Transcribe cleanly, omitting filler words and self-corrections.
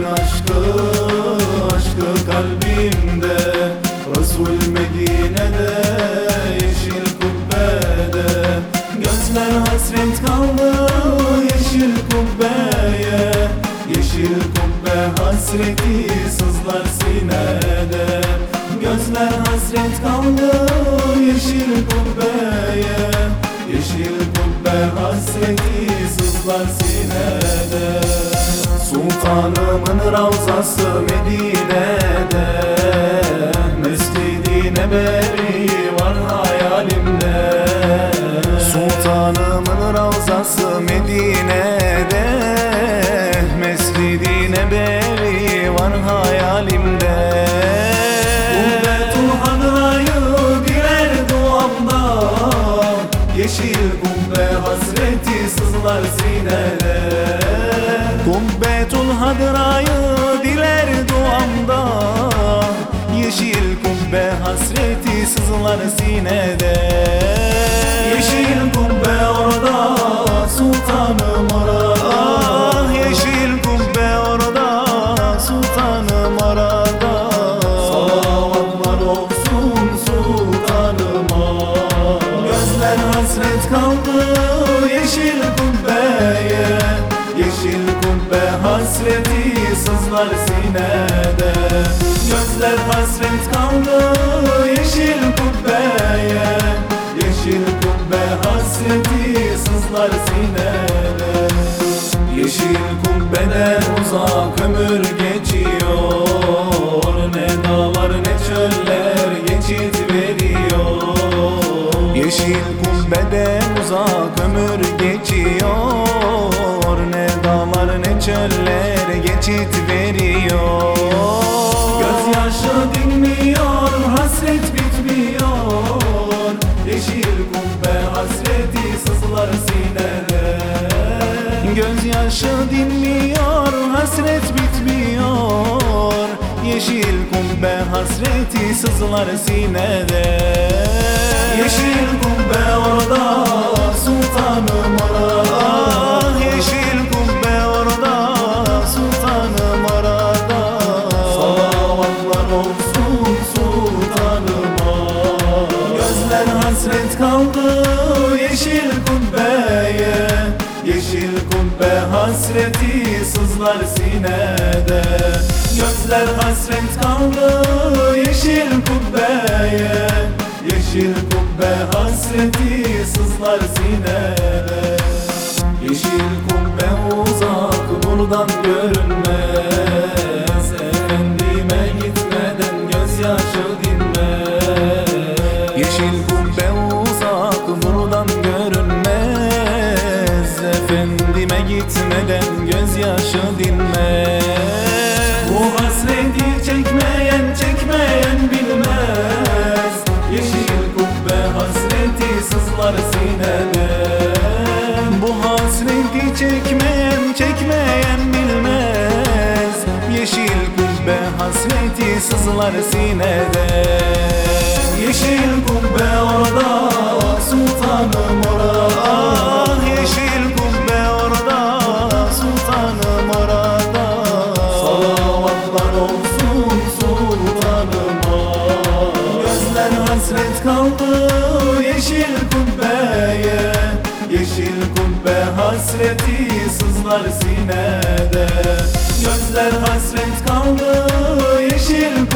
aşkı, aşkı kalbimde. Resul Medine'de, yeşil kubbede. Gözler hasret kaldı yeşil kubbeye. Yeşil kubbe hasreti sızlar sinede. Gözler hasret kaldı yeşil kubbeye. Yeşil kubbe hasreti sızlar sinede. Sultanımın ravzası Medine'de, Mescid-i Nebevi var hayalimde. Sultanımın ravzası Medine'de, Mescid-i Nebevi var hayalimde. Kubbetul Hadra'yı diler duamda, yeşil kubbe hasreti sızlar sinede. Kubbetul Hadra'yı diler duamda, yeşil kubbe hasreti sızlar sinede. Yeşil kubbe orada, sultanım orada. Yeşil kubbe orada, sultanım orada. Salavatlar olsun sultanıma. Gözler hasret kaldı yeşil kubbeye. Yeşil kubbe hasreti sızlar sinede. Gözler hasret kaldı yeşil kubbeye. Yeşil kubbe hasreti sızlar sinede. Yeşil kubbeden uzak ömür geçiyor. Ne dağlar ne çöller geçit veriyor. Yeşil kubbeden uzak ömür geçiyor. Ne dağlar ne çöller geçit veriyor. Gözyaşı dinmiyor, hasret bitmiyor. Yeşil kubbe hasreti sızlar sinede. Gözyaşı dinmiyor, hasret bitmiyor. Yeşil kubbe hasreti sızlar sinede. Yeşil kubbe orada, sultanım orada. Yeşil kubbe orada, sultanım orada. Salavatlar olsun sultanıma. Gözler hasret kaldı yeşil kubbeye. Yeşil kubbe hasreti sızlar sinede. Gözler hasret kaldı yeşil kubbeye. Yeşil kubbe hasreti sızlar sinede. Yeşil kubbe uzak buradan görünmez. Efendime gitmeden gözyaşı dinmez. Yeşil kubbe uzak buradan görünmez. Efendime gitmeden gözyaşı dinmez. Bu hasreti çekmeyen bilmez. Yeşil kubbe hasreti sızlar sinede. Bu hasreti çekmeyen bilmez. Yeşil kubbe hasreti sızlar sinede. Yeşil kubbe orada, sultanım orada. Yeşil kubbe orada, sultanım orada. Salavatlar olsun sultanıma. Gözler hasret kaldı yeşil kubbeye. Yeşil kubbe hasreti sızlar sinede. Gözler hasret kaldı yeşil